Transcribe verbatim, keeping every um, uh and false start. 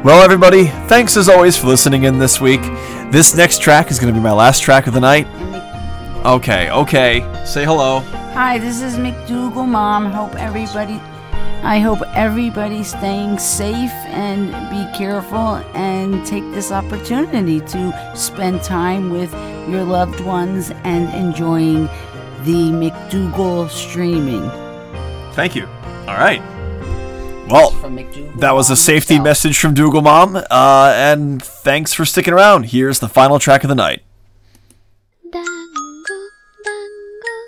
Well, everybody, thanks as always for listening in this week. This next track is going to be my last track of the night. Okay, okay. Say hello. Hi, this is McDougal Mom. Hope everybody, I hope everybody's staying safe and be careful and take this opportunity to spend time with your loved ones and enjoying the McDougal streaming. Thank you. All right. Well, that was a safety message from Dougal Mom, uh, and thanks for sticking around. Here's the final track of the night.